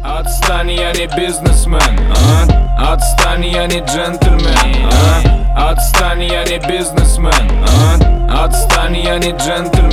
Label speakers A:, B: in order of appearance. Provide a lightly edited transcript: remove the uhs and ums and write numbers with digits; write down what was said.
A: Отстань, я не бизнесмен, отстань, я не джентльмен, отстань, я не бизнесмен, отстань, я не джентльмен.